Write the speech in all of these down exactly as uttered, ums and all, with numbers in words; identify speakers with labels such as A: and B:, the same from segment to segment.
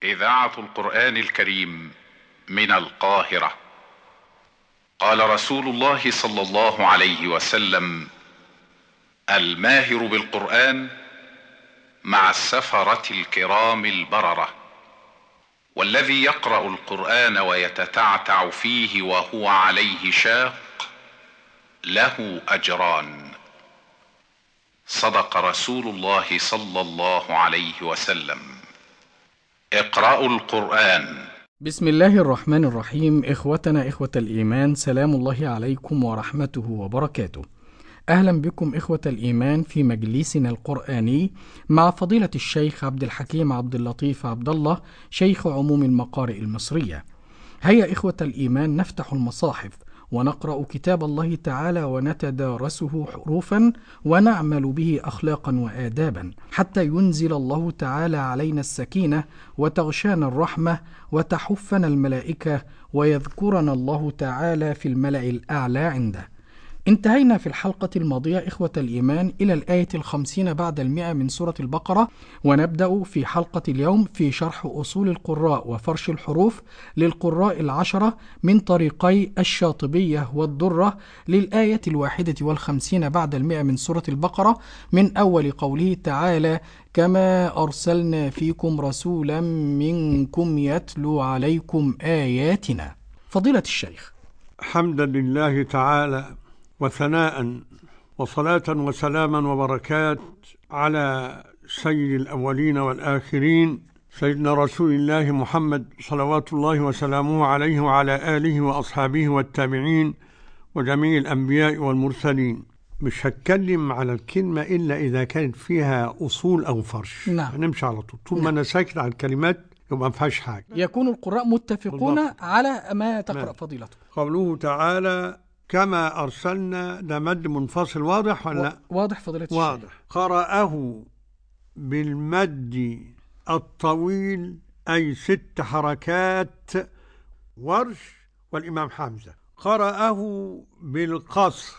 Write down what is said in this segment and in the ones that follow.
A: إذاعة القرآن الكريم من القاهرة. قال رسول الله صلى الله عليه وسلم: الماهر بالقرآن مع السفرة الكرام البررة، والذي يقرأ القرآن ويتتعتع فيه وهو عليه شاق له أجران. صدق رسول الله صلى الله عليه وسلم. اقرأوا القرآن.
B: بسم الله الرحمن الرحيم. إخوتنا إخوة الإيمان، سلام الله عليكم ورحمته وبركاته. أهلا بكم إخوة الإيمان في مجلسنا القرآني مع فضيلة الشيخ عبد الحكيم عبد اللطيف عبد الله، شيخ عموم المقارئ المصرية. هيا إخوة الإيمان نفتح المصاحف ونقرأ كتاب الله تعالى ونتدارسه حروفا ونعمل به أخلاقا وآدابا، حتى ينزل الله تعالى علينا السكينة وتغشانا الرحمة وتحفنا الملائكة ويذكرنا الله تعالى في الملأ الأعلى عنده. انتهينا في الحلقة الماضية إخوة الإيمان إلى الآية الخمسين بعد المئة من سورة البقرة، ونبدأ في حلقة اليوم في شرح أصول القراء وفرش الحروف للقراء العشرة من طريقي الشاطبية والدرة للآية الواحدة والخمسين بعد المئة من سورة البقرة، من أول قوله تعالى: كما أرسلنا فيكم رسولا منكم يتلو عليكم آياتنا. فضيلة الشيخ.
C: حمدا لله تعالى وثناء وصلاة وسلاما وبركات على سيد الأولين والآخرين، سيدنا رسول الله محمد صلوات الله وسلامه عليه وعلى آله وأصحابه والتابعين وجميع الأنبياء والمرسلين. مش هتكلم على الكلمة إلا إذا كانت فيها أصول أو فرش.
B: نعم.
C: هنمشي على طول طول ما
B: نعم.
C: أنا ساكت على الكلمات يبقى ما فيهاش حاجة.
B: يكون القراء متفقون
C: بالضبط.
B: على ما تقرأ
C: نعم.
B: فضيلته.
C: قوله تعالى: كما أرسلنا، ده مد منفصل واضح ولا لا؟
B: واضح فضيلة الشيخ.
C: واضح. قرأه بالمد الطويل أي ست حركات ورش والإمام حمزة. قرأه بالقصر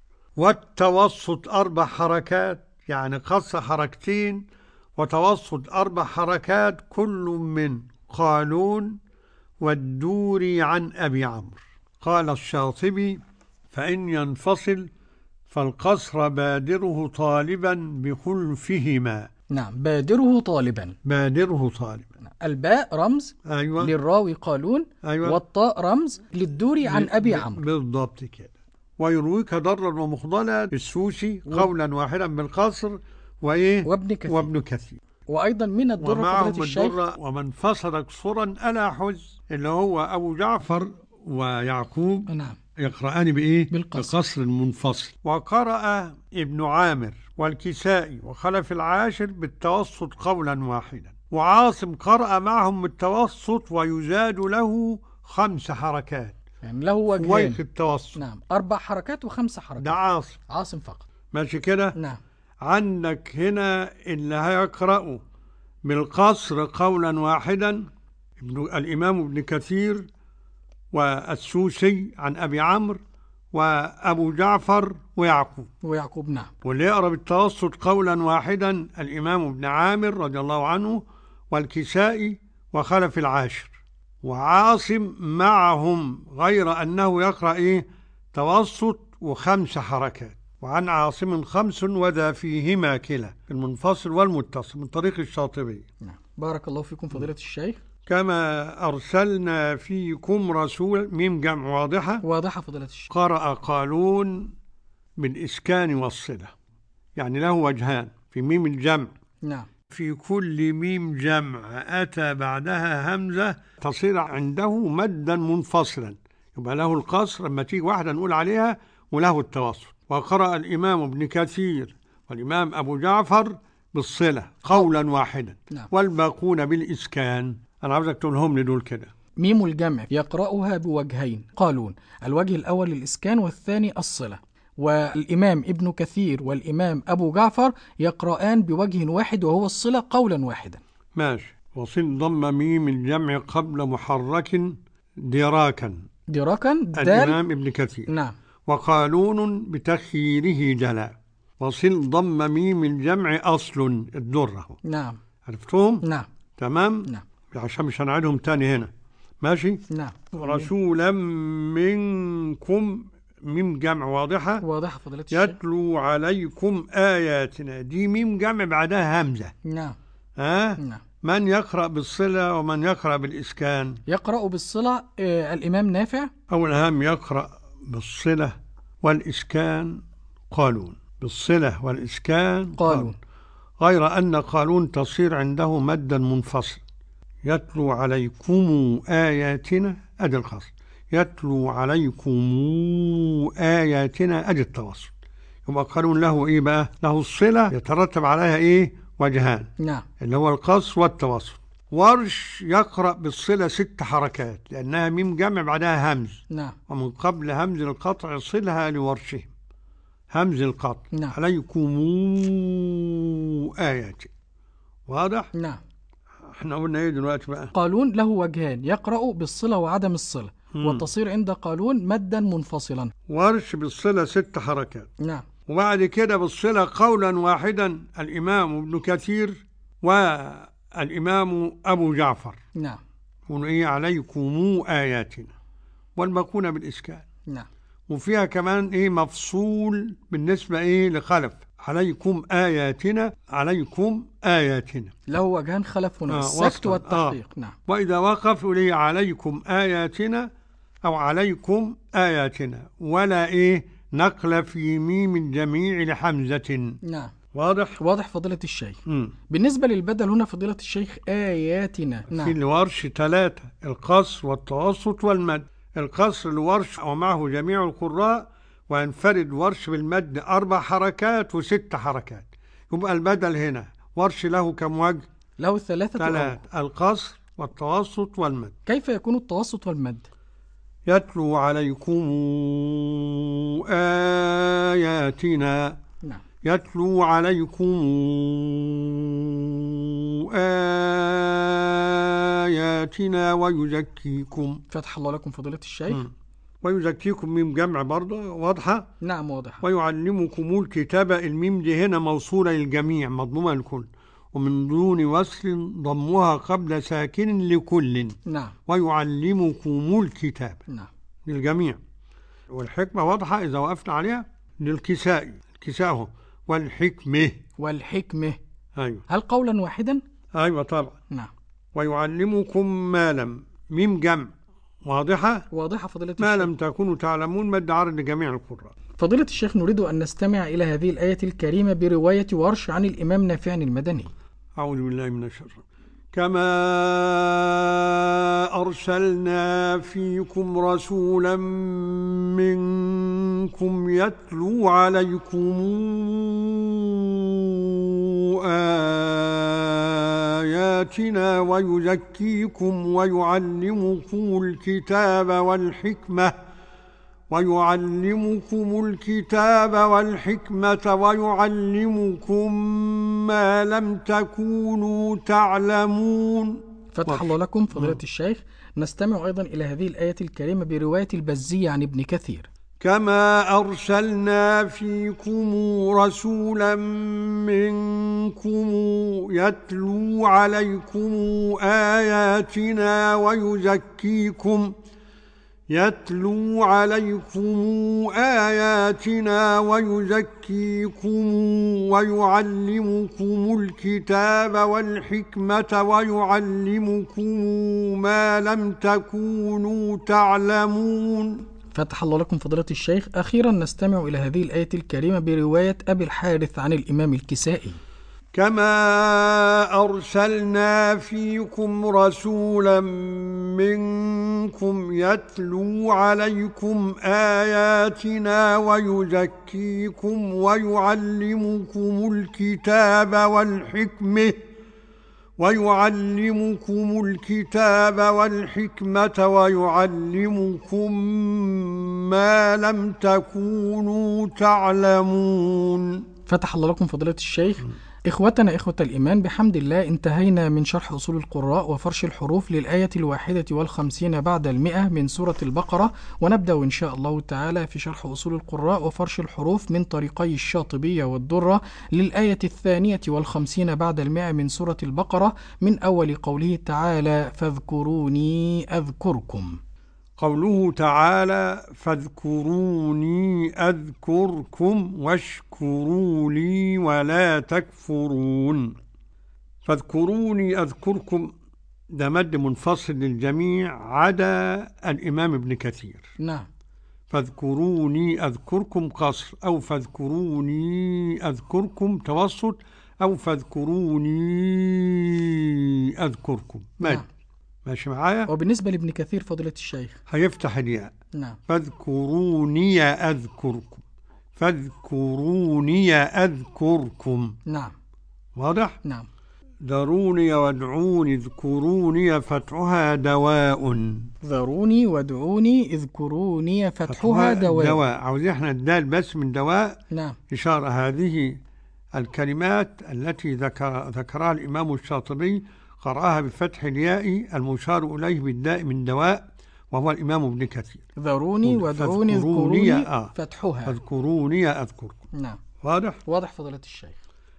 C: والتوسط أربع حركات، يعني قصر حركتين وتوسط أربع حركات، كل من قالون والدوري عن أبي عمرو. قال الشاطبي: فإن ينفصل فالقصر بادره طالبا بخلفهما.
B: نعم، بادره طالبا.
C: بادره طالبا.
B: الباء رمز
C: أيوة.
B: للراوي قالون.
C: أيوة.
B: والطاء رمز للدوري عن أبي عمرو.
C: بالضبط كده. ويرويك ضرا ومخضلا بالسوسي
B: و...
C: قولا واحدا بالقصر وإيه
B: وابن كثير.
C: وابن كثير.
B: وأيضا من الدرة
C: ومعهم
B: الشيخ
C: الدرة ومن فصل قصرا ألا حز، اللي هو أبو جعفر ويعقوب.
B: نعم.
C: يقرأان بإيه؟
B: بالقصر.
C: بالقصر المنفصل. وقرأ ابن عامر والكسائي وخلف العاشر بالتوسط قولا واحدا. وعاصم قرأ معهم بالتوسط ويزاد له خمس حركات،
B: يعني له وجهين.
C: ويخ التوسط.
B: نعم، أربع حركات وخمس حركات.
C: ده عاصم.
B: عاصم فقط.
C: ماشي كده؟
B: نعم.
C: عندك هنا اللي هيقرأ بالقصر قولا واحدا ابن الإمام ابن كثير والسوسي عن أبي عمرو وأبو جعفر ويعقوب.
B: ويعقوب نعم.
C: واللي يقرأ بالتوسط قولا واحدا الإمام ابن عامر رضي الله عنه والكسائي وخلف العاشر. وعاصم معهم، غير أنه يقرأ إيه؟ توسط وخمس حركات. وعن عاصم خمس وذا فيهما كلا، المنفصل والمتصل، من طريق الشاطبي.
B: نعم. بارك الله فيكم فضيلة الشيخ.
C: كما أرسلنا فيكم رسول، ميم جمع واضحة.
B: واضحة فضيلة الشيخ.
C: قرأ قالون بالإسكان والصلة، يعني له وجهان في ميم الجمع.
B: نعم.
C: في كل ميم جمع أتى بعدها همزة تصير عنده مدا منفصلا، يبقى له القصر لما تيجي واحدة نقول عليها، وله التوسط. وقرأ الإمام ابن كثير والإمام أبو جعفر بالصلة قولا واحدا.
B: نعم. والباقون
C: بالإسكان. أنا عاوزك تقولهم لي دول كده.
B: ميم الجمع يقرأها بوجهين قالون، الوجه الأول الإسكان والثاني الصلة. والإمام ابن كثير والإمام أبو جعفر يقرآن بوجه واحد وهو الصلة قولا واحدا.
C: ماشي. وصل ضم ميم الجمع قبل محرك دراكا.
B: دراكا دال.
C: الإمام ابن كثير.
B: نعم.
C: وقالون بتخييره جلاء. وصل ضم ميم الجمع أصل الدرة.
B: نعم.
C: عرفتهم؟
B: نعم.
C: تمام؟
B: نعم.
C: عشان مش هنعيدهم تاني هنا. ماشي.
B: نعم.
C: رسولا منكم، ميم جمع واضحة.
B: واضحة فضيلة الشيخ.
C: يتلو عليكم آياتنا، دي ميم جمع بعدها همزة.
B: نعم.
C: ها؟
B: نعم.
C: من يقرأ بالصلة ومن يقرأ بالإسكان؟
B: يقرأ بالصلة آه الإمام نافع.
C: أول هام يقرأ بالصلة والإسكان قالون، بالصلة والإسكان قالون، غير أن قالون تصير عنده مدا منفصل. يتلو عليكم آياتنا أدي الخاص، يتلو عليكم آياتنا أدي التوسط. يبقى قالون له إيه بقى؟ له الصلة يترتب عليها إيه؟ وجهان.
B: نعم.
C: اللي هو القص والتوسط. ورش يقرأ بالصلة ست حركات لأنها ميم جمع بعدها همز.
B: نعم.
C: ومن قبل همز القطع صلها لورشه، همز القطع.
B: نعم.
C: عليكم آيات. واضح؟
B: نعم.
C: احنا قلنا ايه دلوقتي بقى؟
B: قالون له وجهان، يقرأ بالصلة وعدم الصلة،
C: مم.
B: وتصير عند قالون مدا منفصلا.
C: ورش بالصلة ست حركات.
B: نعم.
C: وبعد كده بالصلة قولا واحدا الإمام ابن كثير والإمام أبو جعفر.
B: نعم.
C: يقولوا إيه؟ عليكم آياتنا، والباقون بالإسكان.
B: نعم.
C: وفيها كمان إيه مفصول بالنسبة إيه لخلف، عليكم آياتنا، عليكم آياتنا
B: له وجهان خلف هنا،
C: آه
B: السكت والتحقيق.
C: آه.
B: نعم.
C: وإذا وقف إليه عليكم آياتنا أو عليكم آياتنا، ولا إيه نقل في ميم جميع لحمزة.
B: نعم.
C: واضح؟
B: واضح فضيلة الشيخ.
C: مم.
B: بالنسبة للبدل هنا فضيلة الشيخ آياتنا.
C: في
B: نعم.
C: الورش ثلاثة، القصر والتوسط والمد. القصر الورش ومعه جميع القراء، وينفرد ورش بالمد أربع حركات وست حركات. يبقى البدل هنا ورش له كم وجه؟
B: له ثلاثة
C: ثلاث، القصر والتوسط والمد.
B: كيف يكون التوسط والمد؟
C: يتلو عليكم آياتنا.
B: نعم.
C: يتلو عليكم آياتنا ويزكيكم.
B: فتح الله لكم فضيلة الشيخ.
C: م. ويزكيكم ميم جمع برضه واضحة.
B: نعم واضحة.
C: ويعلمكم الكتاب، الميم دي هنا موصولة للجميع مضمومة الكل، ومن دون وصل ضمها قبل ساكن لكل.
B: نعم.
C: ويعلمكم الكتاب.
B: نعم.
C: للجميع. والحكمة واضحة إذا وقفنا عليها للكساء، الكساء هو والحكمة.
B: والحكمة.
C: أيوة.
B: هل قولا واحدا؟
C: أيوة طبعا.
B: نعم.
C: ويعلمكم ما لم، ميم جمع واضحة.
B: واضحة فضيلة
C: ما
B: الشيخ.
C: لم تكونوا تعلمون، مد عرض لجميع القراء.
B: فضيلة الشيخ، نريد أن نستمع إلى هذه الآية الكريمة برواية ورش عن الإمام نافع المدني.
C: أعوذ بالله من الشر. كما أرسلنا فيكم رسولا منكم يتلو عليكم آياتنا ويزكيكم ويعلمكم الكتاب والحكمة ويعلمكم الكتاب والحكمة ويعلمكم ما لم تكونوا تعلمون.
B: فتح الله لكم فضيلة الشيخ. نستمع أيضا إلى هذه الآية الكريمة برواية البزي عن ابن كثير.
C: كما أرسلنا فيكم رسولا منكم يتلو عليكم آياتنا ويزكيكم يتلو عليكم آياتنا ويزكيكم ويعلمكم الكتاب والحكمة ويعلمكم ما لم تكونوا تعلمون.
B: فتح الله لكم فضيلة الشيخ. أخيرا نستمع إلى هذه الآية الكريمة برواية أبي الحارث عن الإمام الكسائي.
C: كما أرسلنا فيكم رسولا منكم يتلو عليكم آياتنا ويزكيكم ويعلمكم الكتاب والحكمة ويعلمكم الكتاب والحكمة ويعلمكم ما لم تكونوا تعلمون.
B: فتح الله لكم فضيلة الشيخ. إخوتنا إخوة الإيمان، بحمد الله انتهينا من شرح أصول القراء وفرش الحروف للآية الواحدة والخمسين بعد المئة من سورة البقرة، ونبدأ إن شاء الله تعالى في شرح أصول القراء وفرش الحروف من طريقي الشاطبية والدرة للآية الثانية والخمسين بعد المئة من سورة البقرة، من أول قوله تعالى: فاذكروني أذكركم.
C: قوله تعالى: فاذكروني أذكركم واشكروا لي ولا تكفرون. فاذكروني أذكركم ده مد منفصل للجميع عدا الإمام ابن كثير.
B: نعم.
C: فاذكروني أذكركم قصر، أو فاذكروني أذكركم توسط، أو فاذكروني أذكركم مد.
B: نعم.
C: ماشي معايا؟
B: وبالنسبة لابن كثير فضيلة الشيخ
C: هيفتح الياء.
B: نعم.
C: فاذكروني أذكركم، فاذكروني أذكركم.
B: نعم.
C: واضح؟
B: نعم.
C: ذروني وادعوني اذكروني فتحها دواء.
B: ذروني وادعوني اذكروني فتحها دواء.
C: دواء عاوزين احنا الدال بس من دواء.
B: نعم.
C: إشارة هذه الكلمات التي ذكر ذكرها الإمام الشاطبي قرأها بفتح الياء المشار إليه بالداء من دواء، وهو الإمام ابن كثير.
B: ذروني وادعوني اذكروني آه. فتحها
C: فاذكروني أذكركم.
B: نعم.
C: واضح؟
B: واضح فضيلة الشيخ.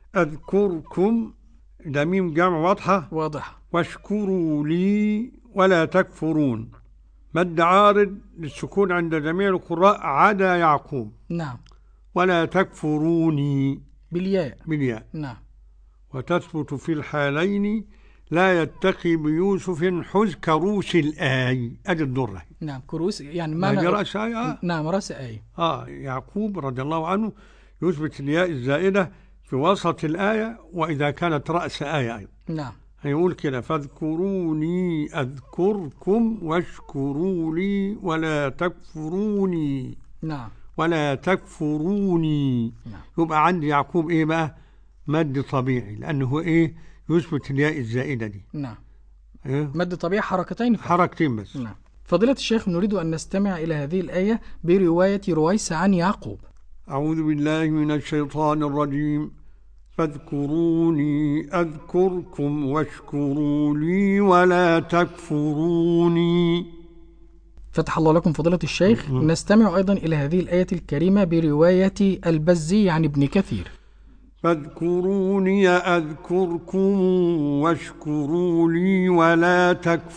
C: أذكركم ده ميم جمع واضحة.
B: واضحة.
C: واشكروا لي ولا تكفرون، مد عارض للسكون عند جميع القراء عدا يعقوب.
B: نعم.
C: ولا تكفروني
B: بالياء.
C: بالياء.
B: نعم.
C: وتثبت في الحالين لا يتقي بيوسف حز كروس الآي. أدي الدرة.
B: نعم. كروس يعني معنى
C: رأس آي. آه.
B: نعم رأس آي.
C: آه يعقوب رضي الله عنه يثبت الياء الزائدة في وسط الآية وإذا كانت رأس آية أيضا.
B: نعم.
C: هيقول كده: فاذكروني أذكركم واشكروا لي ولا تكفروني.
B: نعم.
C: ولا تكفروني.
B: نعم.
C: يبقى عندي يعقوب إيه بقى؟ مد طبيعي، لأنه إيه؟ يثبت الياء الزائدة دي.
B: نعم.
C: إيه؟
B: مد طبيعي حركتين فقط.
C: حركتين بس.
B: نعم. فضيلة الشيخ، نريد أن نستمع إلى هذه الآية برواية رويس عن يعقوب.
C: أعوذ بالله من الشيطان الرجيم. فاذكروني أذكركم واشكروا لي ولا تكفروني.
B: فتح الله لكم فضيلة الشيخ. م- نستمع أيضا إلى هذه الآية الكريمة برواية البزي عن ابن كثير.
C: فاذكروني أذكركم واشكروا لي ولا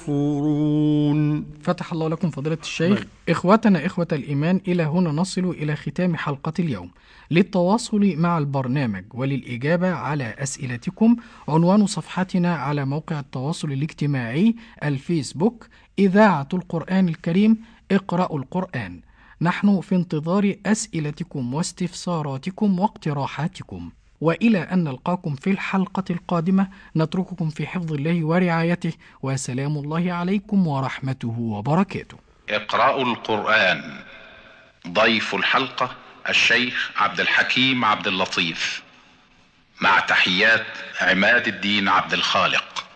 C: تكفرون.
B: فتح الله لكم فضيلة الشيخ. بي. إخوتنا إخوة الإيمان، إلى هنا نصل إلى ختام حلقة اليوم. للتواصل مع البرنامج وللإجابة على أسئلتكم عنوان صفحتنا على موقع التواصل الاجتماعي الفيسبوك إذاعة القرآن الكريم اقرأوا القرآن. نحن في انتظار أسئلتكم واستفساراتكم واقتراحاتكم، وإلى أن نلقاكم في الحلقة القادمة نترككم في حفظ الله ورعايته، وسلام الله عليكم ورحمته وبركاته.
A: اقرأوا القرآن. ضيف الحلقة الشيخ عبد الحكيم عبد اللطيف، مع تحيات عماد الدين عبد الخالق.